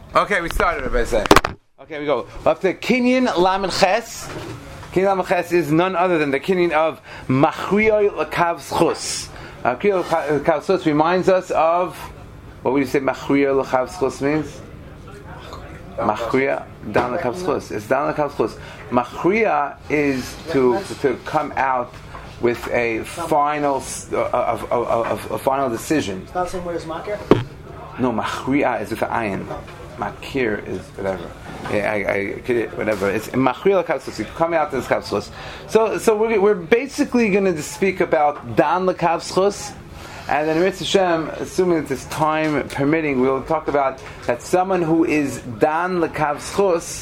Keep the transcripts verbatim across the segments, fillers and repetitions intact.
Okay, we started, Rabbi say. Okay, we go. Up to Kinyan Lamed Ches. Kinyan Lamed Ches is none other than the Kinyan of Machriyoi L'Kav Schus. Machriyoi L'Kav Schus reminds us of, what would you say Machriyoi L'Kav Schus means? Machriya, Dan L'Kav Schus. It's Dan L'Kav Schus. Machriya is to to come out with a final uh, a, a, a, a final decision. It's not the same word as makir? No, Machriya is with an ayin. Makir is whatever. Yeah, I, I, whatever. It's Machriya L'Kav Schus. You come out to this Kav Schus. So, so we're we're basically going to speak about Dan L'Kav Schus. And then Ritz Hashem, assuming that this time permitting, we'll talk about that someone who is Dan L'Kav Schus,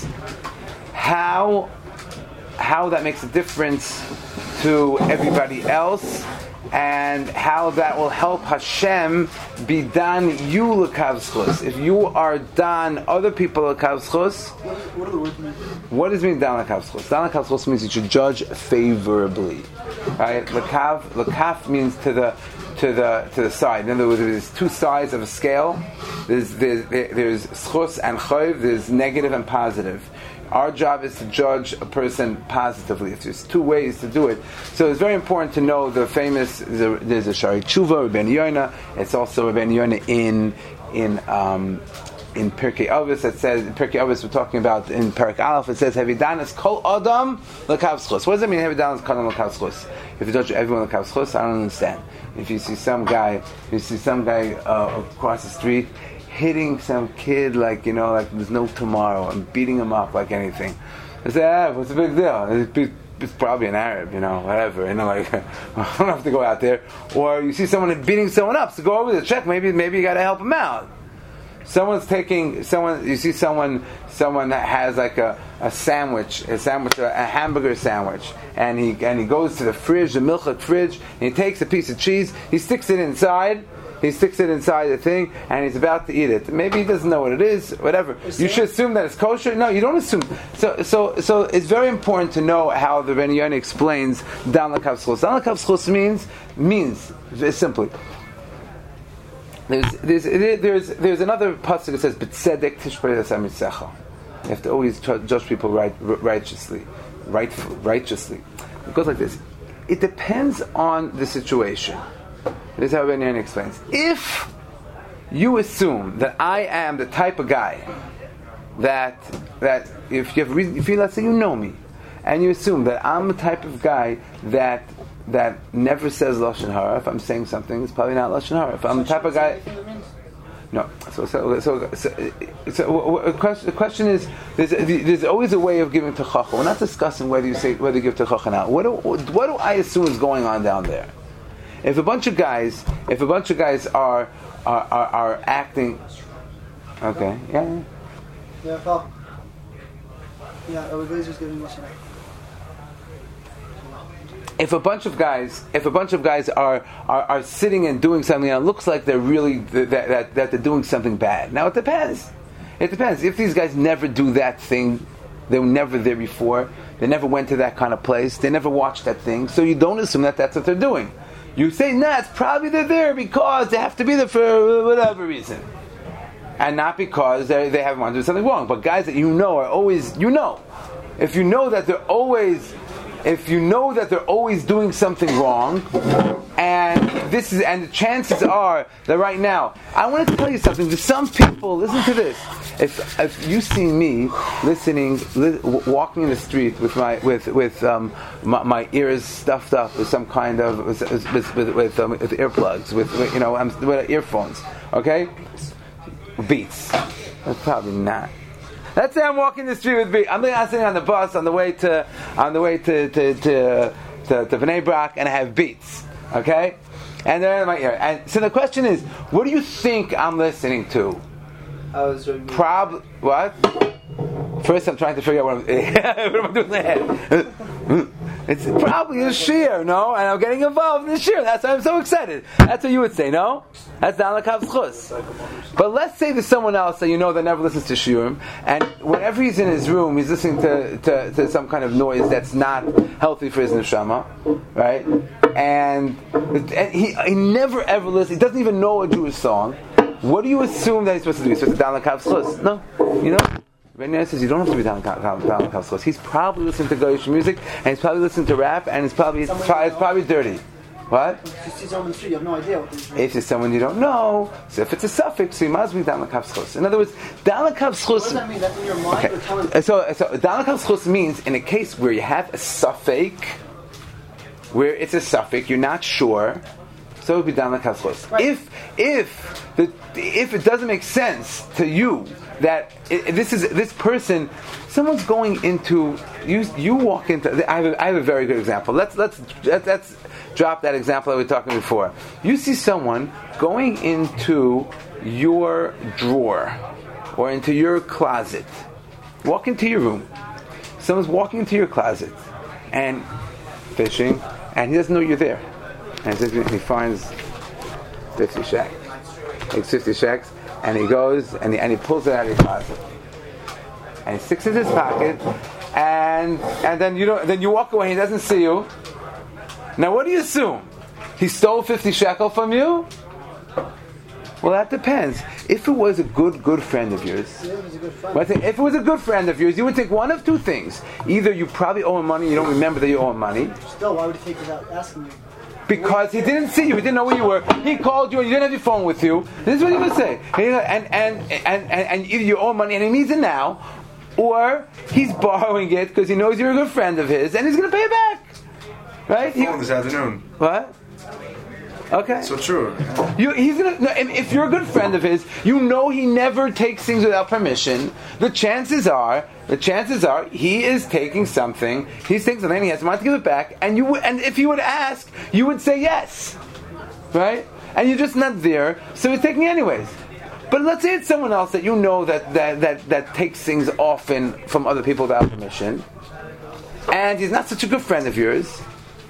how how that makes a difference to everybody else, and how that will help Hashem be Dan you L'Kav Schus. If you are Dan other people L'Kav Schus, What do the words mean? what does it mean Dan L'Kav Schus? Dan L'Kav Schus means you should judge favorably. Right? L'Kav, L'Kav means to the to the to the side. In other words, there's two sides of a scale. There's there's there's schus and chayv. There's negative and positive. Our job is to judge a person positively. There's two ways to do it. So it's very important to know the famous. There's a, there's a Shari Tshuva, Rabbeinu Yonah. It's also Rabbeinu Yonah in in. Um, In Pirkei Avos, it says in Pirkei Avos we're talking about in Perek Aleph. It says Hevidanas Kol Adam L'Kav Schus. What does it mean Hevidanas Kol Adam L'Kav Schus? If you judge everyone L'Kav Schus, I don't understand. If you see some guy, if you see some guy uh, across the street hitting some kid like you know like there's no tomorrow and beating him up like anything, I say, ah, what's the big deal? It's, it's probably an Arab, you know, whatever. You know, like I don't have to go out there. Or you see someone beating someone up, so go over there, check. Maybe maybe you got to help him out. Someone's taking someone. You see someone, someone that has like a, a sandwich, a sandwich, a, a hamburger sandwich, and he and he goes to the fridge, the milchak fridge, and he takes a piece of cheese. He sticks it inside. He sticks it inside the thing, and he's about to eat it. Maybe he doesn't know what it is. Whatever. You should assume that it's kosher. No, you don't assume. So, so, so it's very important to know how the Rabbeinu Yonah explains Dan L'Kav Schus. Dan L'Kav Schus means means very simply. There's, there's, there's, there's another pasuk that says, "B'tzedek tishparei es hamisecha." You have to always judge people right, righteously, rightful, righteously. It goes like this: it depends on the situation. This is how Rabbeinu Yonah explains. If you assume that I am the type of guy that that if you have reason, if you let's say you know me, and you assume that I'm the type of guy that. that never says Lashon Hara. If I'm saying something, it's probably not Lashon Hara. If I'm the type of guy... No. So, so, so, so, so the, question, the question is, there's, there's always a way of giving Techacha. We're not discussing whether you say whether you give Techacha now. What do, what do I assume is going on down there? If a bunch of guys, if a bunch of guys are are, are, are acting... Okay, yeah. Yeah, Paul. Yeah, everybody's just giving Lashon Hara. If a bunch of guys, if a bunch of guys are, are, are sitting and doing something, and it looks like they're really that, that that they're doing something bad. Now it depends. It depends. If these guys never do that thing, they were never there before. They never went to that kind of place. They never watched that thing. So you don't assume that that's what they're doing. You say, nah, it's probably they're there because they have to be there for whatever reason, and not because they they haven't wanted to do something wrong. But guys that you know are always, you know, if you know that they're always. If you know that they're always doing something wrong, and this is, and the chances are that right now, I want to tell you something. To some people, listen to this. If if you see me listening, li- walking in the street with my with with um, my, my ears stuffed up with some kind of with with with, with, um, with earplugs, with, with you know, I'm, with earphones, okay, Beats. That's probably not. Let's say I'm walking the street with Beats. I'm sitting on the bus on the way to on the way to to to, to, to Bnei Brak, and I have Beats, okay, and they're in my ear. And so the question is, what do you think I'm listening to? I was Probably what? First, I'm trying to figure out what I'm, what am I doing in the head. It's probably a shir, no? And I'm getting involved in the shir. That's why I'm so excited. That's what you would say, no? That's Dan L'Kav Schus. But let's say there's someone else that you know that never listens to shiurim, and whenever he's in his room, he's listening to, to, to some kind of noise that's not healthy for his neshama, right? And, and he, he never ever listens. He doesn't even know a Jewish song. what do you assume that he's supposed to do? He's supposed to down the kav schus? No, you know. Rabbi says you don't have to be down the kav schus. He's probably listening to Goyish music, and he's probably listening to rap, and it's probably it's, probably, it's probably dirty. What? If you see someone in the street, you have no idea what they're doing. If it's someone you don't know, so if it's a suffix, so you must be down the kav schus. In other words, down the kav schus. What does that mean? That's in your mind? Okay. Or telling So, so down the kav schus means in a case where you have a suffix, where it's a suffix, you're not sure. So it would be down the kav schus. Right. If if the if it doesn't make sense to you that it, this is this person, someone's going into you. You walk into. I have a, I have a very good example. Let's let's let's, let's drop that example that we were talking before. You see someone going into your drawer or into your closet. Walk into your room. Someone's walking into your closet and fishing, and he doesn't know you're there. And he, says, he finds fifty shekels. Takes fifty shekels, and he goes and he, and he pulls it out of his closet, and he sticks it in his pocket, and and then you don't. Then you walk away. He doesn't see you. Now, what do you assume? He stole fifty shekel from you? Well, that depends. If it was a good, good friend of yours, yeah, it was a good friend. well, I think if it was a good friend of yours, you would think one of two things: either you probably owe him money, you don't remember that you owe him money. Still, why would he take without asking you? Because he didn't see you, he didn't know where you were. He called you and you didn't have your phone with you. This is what he would say. And and and and, and either you owe money and he needs it now, or he's borrowing it because he knows you're a good friend of his and he's going to pay it back. Right? He, this afternoon. what? Okay. So true. You, he's gonna. No, if, if you're a good friend of his, you know he never takes things without permission. The chances are, the chances are, he is taking something. He's taking something. He has money to give it back, and you. Would, and if you would ask, you would say yes, right? And you're just not there, so he's taking it anyways. But let's say it's someone else that you know that that that, that takes things often from other people without permission, and he's not such a good friend of yours.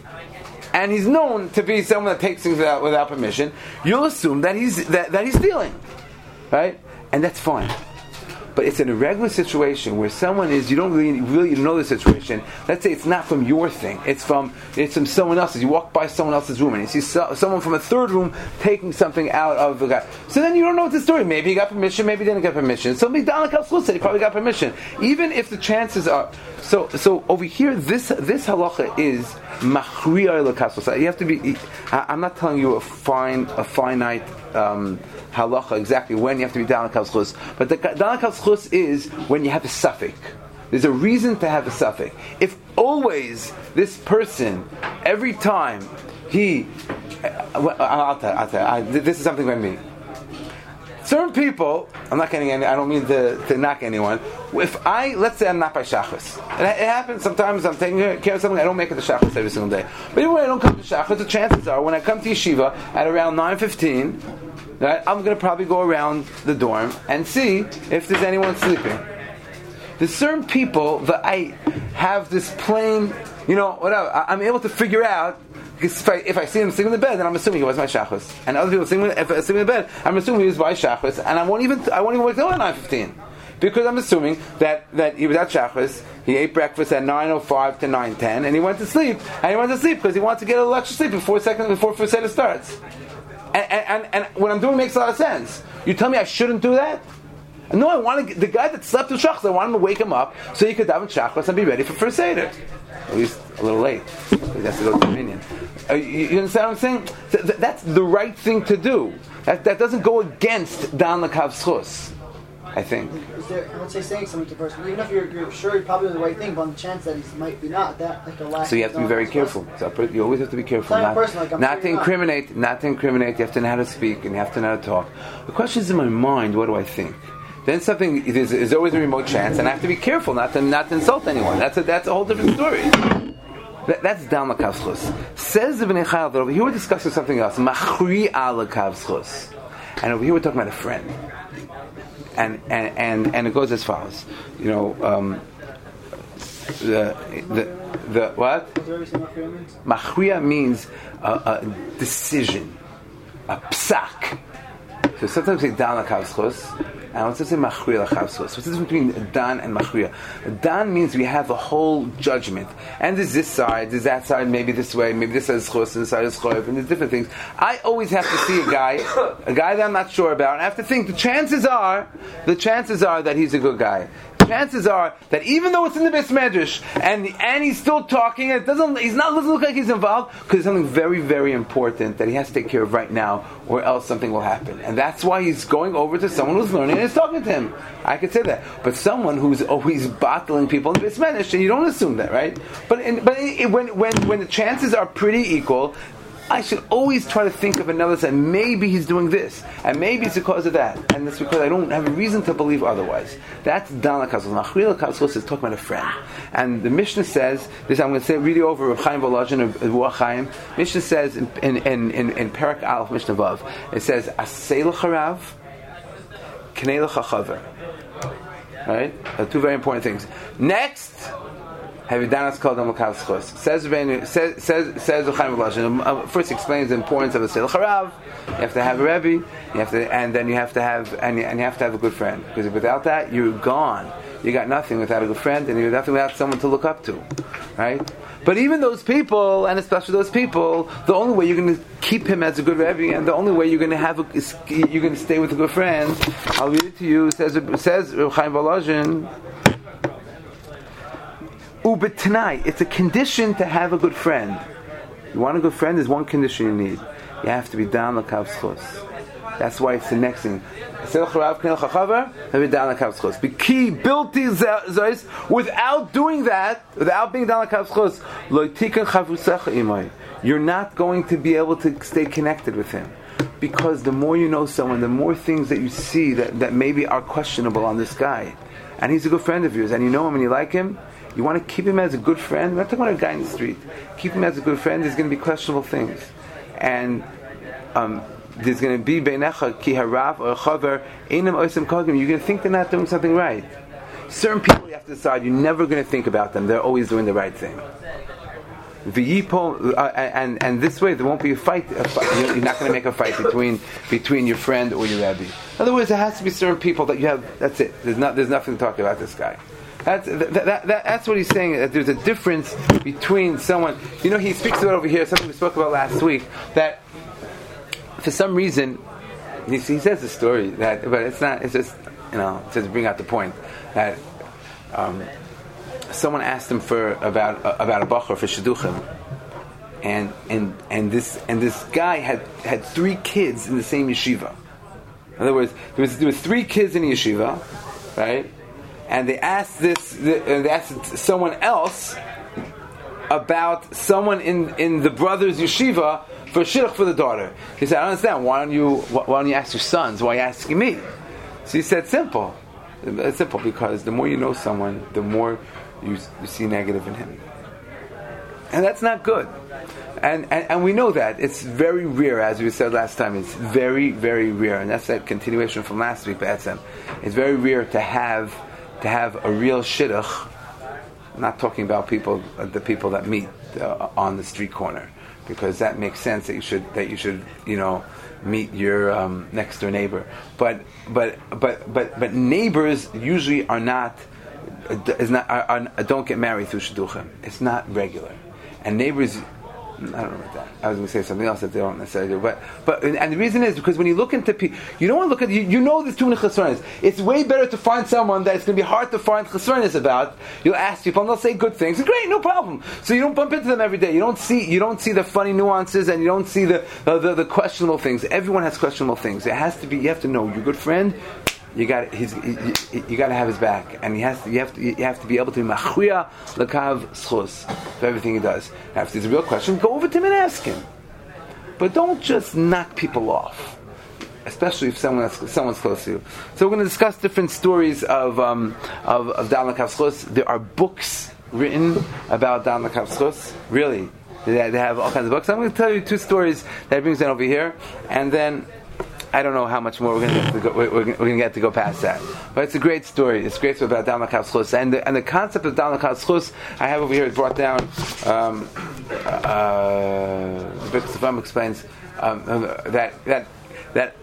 And he's known to be someone that takes things without, without permission. You'll assume that he's that, that he's stealing, right? And that's fine. But it's an irregular situation where someone is, you don't really really know the situation. Let's say it's not from your thing; it's from it's from someone else's. You walk by someone else's room and you see so, someone from a third room taking something out of the guy. So then you don't know what the story. Maybe he got permission, maybe he didn't get permission. So Migdal Kal said he probably got permission, even if the chances are. So so over here, this this halacha is machriya l'kasvos. You have to be. I'm not telling you a fine a finite. Um, halacha exactly when you have to be down kal schus, but the down kal schus is when you have a suffix. There's a reason to have a suffix. If always this person, every time he, I'll tell, I'll tell, I, this is something by me. Certain people, I'm not getting any. I don't mean to, to knock anyone. If I, let's say I'm not by shachris, and it happens sometimes. I'm taking care of something. I don't make it to shachris every single day. But even when I don't come to shachris, the chances are when I come to yeshiva at around nine fifteen. Right? I'm going to probably go around the dorm and see if there's anyone sleeping. There's certain people that I have this plain, you know, whatever. I'm able to figure out, because if I, if I see him sleeping in the bed, then I'm assuming he was my shachris. And other people sleeping, if I sleep in the bed, I'm assuming he was my shachris, and I won't even I won't even wake up at nine fifteen, because I'm assuming that, that he was at shachris. He ate breakfast at nine oh five to nine ten, and he went to sleep. And he went to sleep because he wanted to get a little extra sleep before second before first set starts. And, and, and what I'm doing makes a lot of sense. You tell me I shouldn't do that? No, I want to, the guy that slept with shachris, I want him to wake him up so he could daven shachris and be ready for first seder. At least a little late. He has to go to dominion. Uh, you, you understand what I'm saying? Th- th- that's the right thing to do. That, that doesn't go against dan l'kav schus, I think. Is there, I would say saying something to the person, even if you're, you're sure you're probably doing the right thing, but on the chance that he might be not, that like the last. So you have to be very careful. So you always have to be careful. Not, person, like not to incriminate. Not. not to incriminate. You have to know how to speak and you have to know how to talk. The question is in my mind, what do I think? Then something is, is always a remote chance, and I have to be careful not to not to insult anyone. That's a that's a whole different story. That, that's down l'kav schus. Says the Bnei Chayil that over here we're discussing something else. Machri'a l'kav schus, and over here we're talking about a friend. And, and and and it goes as follows, you know, um, the the the what? Machriya means a, a decision, a psak. So sometimes we say down l'kav schus, And what's this in machriya l'chav schus? What's the difference between dan and machriya? Dan means we have a whole judgment, and there's this side, there's that side, maybe this way, maybe this side is schus, and this side is choiv, and there's different things. I always have to see a guy, a guy that I'm not sure about, and I have to think. The chances are, the chances are that he's a good guy. Chances are that even though it's in the Beis Medrash and and he's still talking, it doesn't. He's not doesn't look like he's involved because it's something very very important that he has to take care of right now, or else something will happen. And that's why he's going over to someone who's learning and is talking to him. I could say that, but someone who's always bottling people in the Beis Medrash, and you don't assume that, right? But in, but it, when when when the chances are pretty equal, I should always try to think of another side. Maybe he's doing this, and maybe it's because of that, and it's because I don't have a reason to believe otherwise. That's Dan l'kav schus. Machriya l'kav schus is talking about a friend, and the Mishnah says this. I'm going to say it really over Reb Chaim Volozhin of Ruach Chaim. Mishnah says in in in in, in Perek Aleph Mishnah Vav, it says Asei l'charav, Knei l'chachaver. Right, uh, two very important things. Next. Have you done us called them l'kav schus? Says says says says Chaim Volozhin. First explains the importance of a seil charav. You have to have a rebbe. You have to, and then you have to have and you, and you have to have a good friend. Because without that, you're gone. You got nothing without a good friend, and you got nothing without someone to look up to, right? But even those people, and especially those people, the only way you're going to keep him as a good rebbe, and the only way you're going to have a, is, you're going to stay with a good friend. I'll read it to you. Says says Chaim Volozhin. Ubetnai, it's a condition to have a good friend. You want a good friend? There's one condition you need. You have to be down l'kav schus. That's why it's the next thing. Without doing that, without being down l'kav schus, you're not going to be able to stay connected with him. Because the more you know someone, the more things that you see that, that maybe are questionable on this guy. And he's a good friend of yours, and you know him and you like him. You want to keep him as a good friend. We're not talking about a guy in the street. Keep him as a good friend. There's going to be questionable things, and um, there's going to be beinecha ki harav or chaver einam oisem kogim. You're going to think they're not doing something right. Certain people you have to decide you're never going to think about them. They're always doing the right thing. V'yipo, uh, and and this way there won't be a fight. A fight. You're not going to make a fight between between your friend or your rebbe. In other words, there has to be certain people that you have. That's it. There's not. There's nothing to talk about this guy. That's that, that, that, that's what he's saying. That there's a difference between someone. You know, he speaks about over here something we spoke about last week. That for some reason, he, he says the story that, but it's not. It's just you know to bring out the point that um, someone asked him for about uh, about a bacher for shidduchim, and and and this and this guy had had three kids in the same yeshiva. In other words, there was there was three kids in the yeshiva, right? And they asked this, they asked someone else about someone in, in the brother's yeshiva for shidduch for the daughter. He said, "I don't understand. Why don't you Why don't you ask your sons? Why are you asking me?" So he said, "Simple. It's simple because the more you know someone, the more you, you see negative in him, and that's not good." And, and and we know that it's very rare, as we said last time. It's very very rare, and that's that continuation from last week. But it's very rare to have. To have a real shidduch. I'm not talking about people, uh, the people that meet uh, on the street corner, because that makes sense that you should that you should you know meet your um, next door neighbor. But but but but but neighbors usually are not is not are, are, don't get married through shidduchim. It's not regular, and neighbors. I don't know about that. I was going to say something else that they don't necessarily do. But, but and the reason is because when you look into people, you don't want to look at, you, you know there's too many chesronis. It's way better to find someone that it's going to be hard to find chesronis about. You'll ask people and they'll say good things. Great, no problem. So you don't bump into them every day. You don't see you don't see the funny nuances and you don't see the the, the, the questionable things. Everyone has questionable things. It has to be, you have to know your good friend. You got his. You, you got to have his back, and he has to. You have to. You have to be able to be machriya l'kav schus for everything he does. Now, if there's a real question, go over to him and ask him. But don't just knock people off, especially if someone someone's close to you. So we're going to discuss different stories of um, of of Dan l'kav schus. There are books written about Dan l'kav schus. Really, they, they have all kinds of books. I'm going to tell you two stories that brings in over here, and then. I don't know how much more we're going to get to go, we're, we're going to get to go past that, but it's a great story. It's a great story about Dan l'kav schus, and the, and the concept of Dan l'kav schus I have over here is brought down. Um, uh, the Birkas Avram explains um, that that that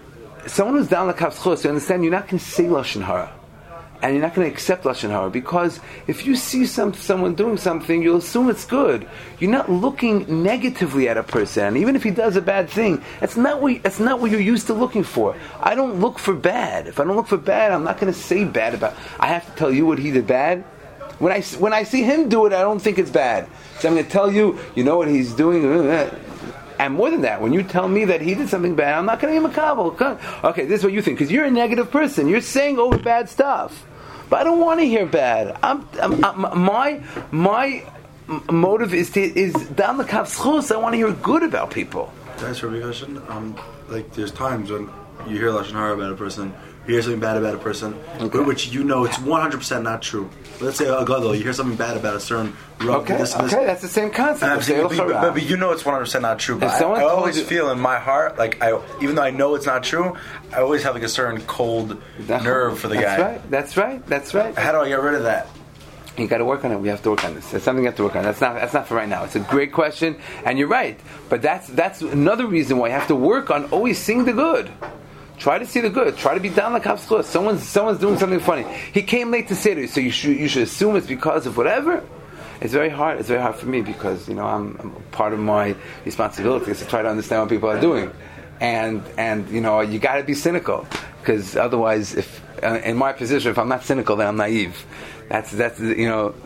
someone who's down l'kav zchus, you understand, you're not going to say lashon hara. And you're not going to accept lashon hara, because if you see some someone doing something, you'll assume it's good. You're not looking negatively at a person, and even if he does a bad thing, that's not what that's not what you're used to looking for. I don't look for bad. If I don't look for bad, I'm not going to say bad about. I have to tell you what he did bad. When I when I see him do it, I don't think it's bad. So I'm going to tell you, you know what he's doing. And more than that, when you tell me that he did something bad, I'm not going to be makabel. Okay, this is what you think, because you're a negative person. You're saying over bad stuff. But I don't want to hear bad. I'm, I'm, I'm, my my motive is to, is down the kav zchus. I want to hear good about people. That's a question. Um, like there's times when you hear lashon hara about a person, you hear something bad about a person, okay, which you know it's one hundred percent not true. Let's say a gadol, you hear something bad about a certain rub, okay, this, this, okay, that's the same concept. But, but, but you know it's one hundred percent not true. But I, I always you, feel in my heart, like I, even though I know it's not true, I always have like a certain cold nerve for the that's guy. Right, that's right. That's right. How do I get rid of that? You got to work on it. We have to work on this. It's something you have to work on. That's not. That's not for right now. It's a great question, and you're right. But that's that's another reason why you have to work on always seeing the good. Try to see the good. Try to be down like kav zchus. Someone's someone's doing something funny. He came late to Seder, so you should you should assume it's because of whatever. It's very hard. It's very hard for me because you know I'm, I'm part of my responsibility is to try to understand what people are doing, and and you know you got to be cynical because otherwise, if uh, in my position, if I'm not cynical, then I'm naive. That's that's you know.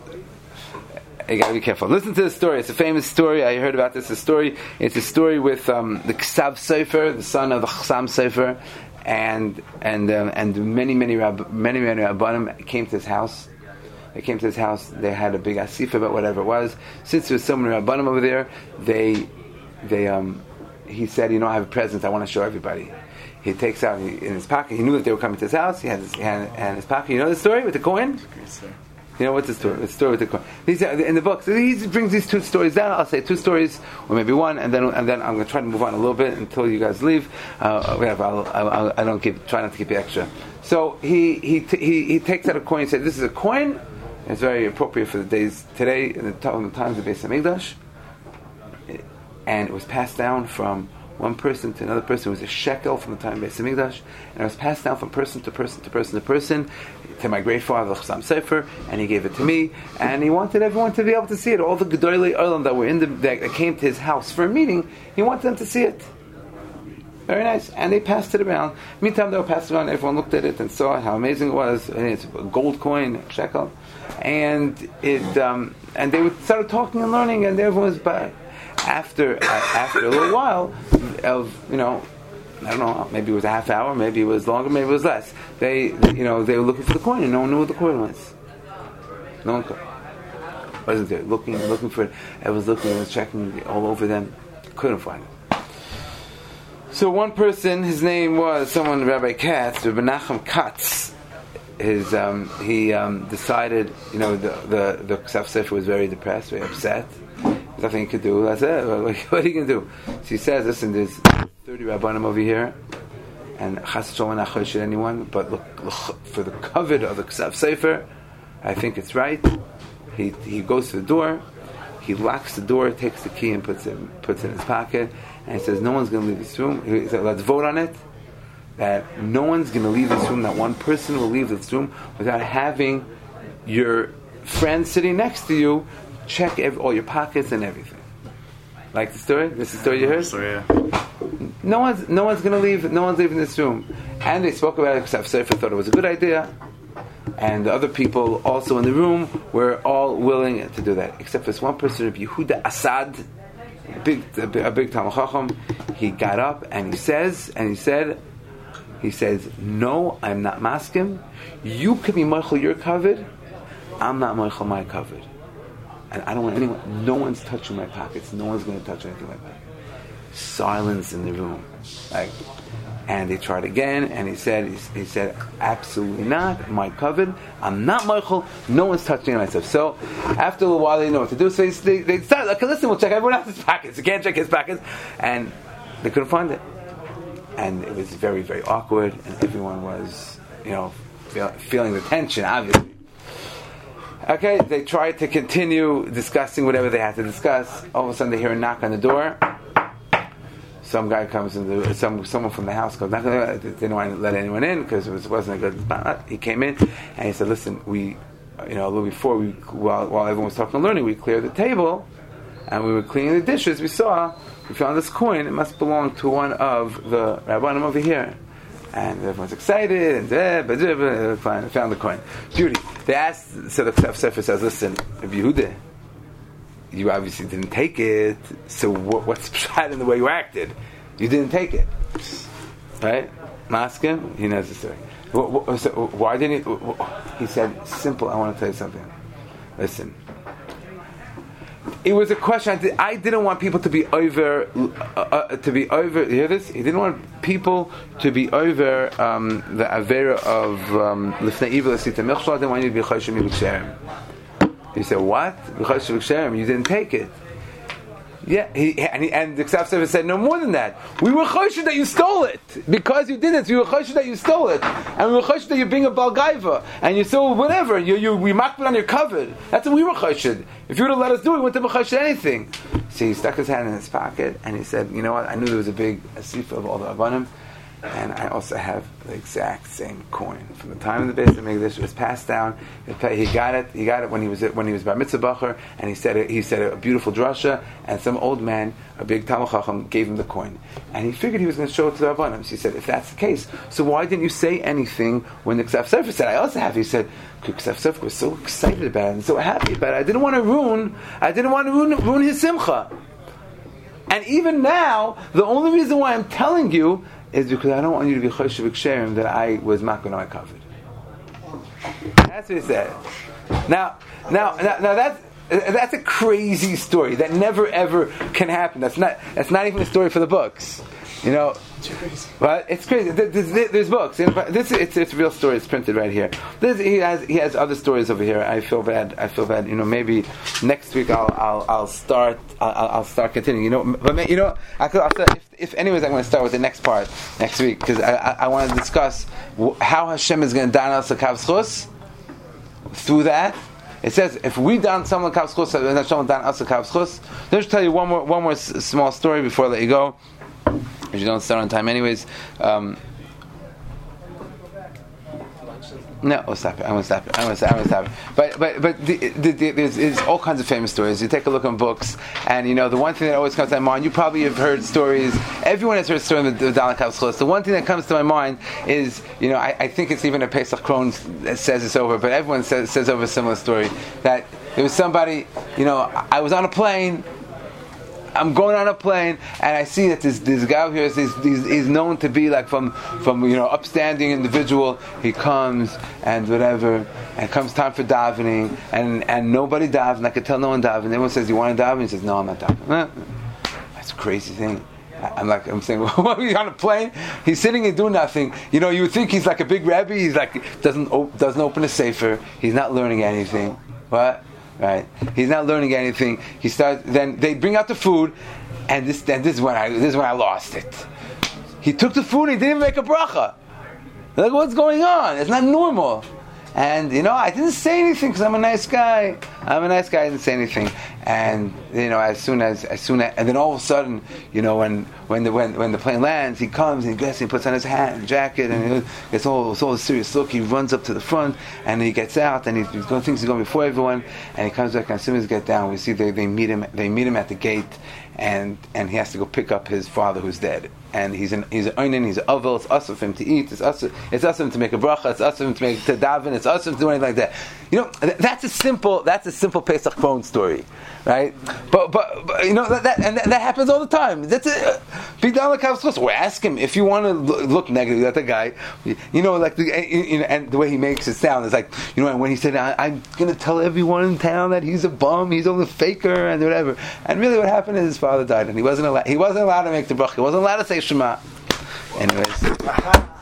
You got to be careful. Listen to the story. It's a famous story. I heard about this. A story. It's a story with um, the Ksav Sefer, the son of the Chassam Sefer, and and um, and many many Rab- many many Rabbanim came to his house. They came to his house. They had a big asif about whatever it was. Since there was so many Rabbanim over there, they they um, he said, you know, I have a present. I want to show everybody. He takes out he, in his pocket. He knew that they were coming to his house. He had his hand in his pocket. You know the story with the coin? You know what's the story? The story with the coin. These are in the book. So he brings these two stories down. I'll say two stories, or maybe one, and then and then I'm going to try to move on a little bit until you guys leave. Uh, whatever. I'll, I'll, I don't keep try not to keep you extra. So he he t- he he takes out a coin. He said, "This is a coin. It's very appropriate for the days today, in the, t- in the times of Beis Hamikdash." And it was passed down from one person to another person. It was a shekel from the time of Beis Hamikdash, and it was passed down from person to person to person to person. To my great father, Chassam Sefer, and he gave it to me, and he wanted everyone to be able to see it. All the Gedolei Olam that were in the that came to his house for a meeting, he wanted them to see it. Very nice, and they passed it around. Meantime, they were passed around. Everyone looked at it and saw how amazing it was. And it's a gold coin, a shekel, and it um, and they would started talking and learning, and everyone was back. After uh, after a little while of you know. I don't know, maybe it was a half hour, maybe it was longer, maybe it was less. They, you know, they were looking for the coin and no one knew what the coin was. No one could. Wasn't there. Looking, looking for it. I was looking, I was checking all over them. Couldn't find it. So one person, his name was someone, Rabbi Katz, Rabbi Nachum Katz. His, um, he um, decided, you know, the the, the Ksav Sefer was very depressed, very upset. There's nothing he could do. That's it. What are you going to do? So he says, listen, there's thirty Rabbanim over here, and Chas Shalom not choshed anyone, but look, look, for the covet of the Ksav Sefer, I think it's right. He he goes to the door, he locks the door, takes the key and puts it puts it in his pocket, and he says, no one's going to leave this room. He said, let's vote on it, that no one's going to leave this room, not one person will leave this room without having your friend sitting next to you check every, all your pockets and everything. Like the story? This is the story you heard? Story, yeah. No one's no one's going to leave. No one's leaving this room. And they spoke about it. Ksav Sefer thought it was a good idea, and the other people also in the room were all willing to do that, except for this one person, Rabbi Yehuda Assad, a big a big Talmid Chacham. He got up and he says, and he said, he says, "No, I'm not maskim. You could be meichel your covet. I'm not meichel my covet." And I don't want anyone, no one's touching my pockets, no one's going to touch anything like that. Silence in the room. Like, and they tried again, and he said, he, he said, absolutely not, my covet, I'm not Michael, no one's touching myself. So, after a little while, they didn't know what to do, so they, they, they started, okay, listen, we'll check everyone else's pockets, you can't check his pockets, and they couldn't find it. And it was very, very awkward, and everyone was, you know, feel, feeling the tension, obviously. Okay, they tried to continue discussing whatever they had to discuss. All of a sudden they hear a knock on the door. some guy comes in, the, some someone from the house goes, not gonna, didn't want to let anyone in because it was, wasn't a good. He came in and he said, "Listen, we, you know, a little before we, while while everyone was talking and learning, we cleared the table, and we were cleaning the dishes. We saw, we found this coin. It must belong to one of the rabbanim over here." And everyone's excited, and uh, but, uh, fine, found the coin. Beauty. They asked, so the Ksaf Sefer says, "Listen, Rabbi Yehuda, you obviously didn't take it, so what, what's pshat in the way you acted? You didn't take it, right?" Maskim, he knows the story. What, what, so why didn't he? He said, "Simple. I want to tell you something. Listen, it was a question. I, did, I didn't want people to be over, uh, uh, to be over. You hear this? He didn't want people to be over um, the avera of lifnei evil asita mechshol. I didn't want you to be choshev b'ksherim." He said, "What? Choshev b'ksherim? You didn't take it." Yeah, he, and, he, and the Ksaf Sefer said, "No more than that. We were choshev that you stole it because you did it. We were choshev that you stole it, and we were choshev that you're being a balgaiva, and you stole whatever. You you we mocked it on your cover. That's what we were choshev. If you would have let us do it, we wouldn't have choshev anything." So he stuck his hand in his pocket and he said, "You know what? I knew there was a big asifa of all the abanim, and I also have the exact same coin from the time of the Beis Hamikdash. It was passed down. He got it. He got it when he was when he was bar mitzvah bacher, and he said it, he said a beautiful drasha. And some old man, a big Talmud Chacham, gave him the coin, and he figured he was going to show it to the Rabbanim. So he said, if that's the case, so why didn't you say anything when the Ksaf Sefer said, I also have? He said, Ksaf Sefer was so excited about it and so happy about it. I didn't want to ruin. I didn't want to ruin, ruin his simcha. And even now, the only reason why I'm telling you is because I don't want you to be choshev b'ksherim that I was makon I covered." That's what he said. Now, now, now, now that's that's a crazy story that never ever can happen. That's not that's not even a story for the books, you know. Too crazy. But it's crazy. There's, there's books. This it's it's a real story. It's printed right here. This, he has he has other stories over here. I feel bad. I feel bad. You know, maybe next week I'll I'll I'll start I'll, I'll start continuing. You know, but you know, I could. I'll start, if, if anyways, I'm going to start with the next part next week because I, I I want to discuss how Hashem is going to don us a kav zchus through that. It says if we don someone kav zchus, then Hashem don us a kav zchus. Let me just tell you one more one more s- small story before I let you go. If you don't start on time, anyways. Um, no, I'll stop it. I'm gonna stop it. I'm gonna stop, I'm gonna stop it. But but but the, the, the, there's, there's all kinds of famous stories. You take a look in books, and you know the one thing that always comes to my mind. You probably have heard stories. Everyone has heard stories of the Dalek Havschos. The one thing that comes to my mind is, you know, I, I think it's even a Pesach Kron that says this over, but everyone says, says over a similar story that there was somebody. You know, I was on a plane. I'm going on a plane and I see that this this guy here is he's, he's known to be like from from you know upstanding individual. He comes and whatever, and comes time for davening and and nobody davens. I could tell no one davens. Everyone says, "You want to daven?" He says, "No, I'm not davening." That's a crazy thing. I'm like I'm saying, well, he's on a plane. He's sitting and doing nothing. You know, you would think he's like a big rabbi. He's like doesn't op- doesn't open a sefer. He's not learning anything. What? Right, he's not learning anything. He starts. Then they bring out the food, and this. Then this is when I. This is when I lost it. He took the food. And he didn't even make a bracha. Like, what's going on? It's not normal. And you know, I didn't say anything because I'm a nice guy. I'm a nice guy. I didn't say anything. And you know, as soon as, as soon as, and then all of a sudden, you know, when when the when, when the plane lands, he comes and he gets, and he puts on his hat and jacket, and he gets all it's all a serious look. He runs up to the front, and he gets out, and he's, he's going thinks he's going before everyone, and he comes back. And as soon as he gets down, we see they, they meet him. They meet him at the gate, and and he has to go pick up his father who's dead. And he's an he's an oinen, he's an ovel. It's us of him to eat. It's us. It's us of him to make a bracha. It's us of him to make to daven. It's us of him to do anything like that. You know, that's a simple. That's a simple Pesach Kron story, right? But but, but you know that, that and that, that happens all the time. That's a big down like Havschos. Or ask him if you want to look negative at the guy. You know, like the you know, and the way he makes it sound is like, you know, when he said, I, "I'm going to tell everyone in town that he's a bum, he's only a faker, and whatever." And really, what happened is his father died, and he wasn't allowed. He wasn't allowed to make the bracha. He wasn't allowed to say Shema. Anyways.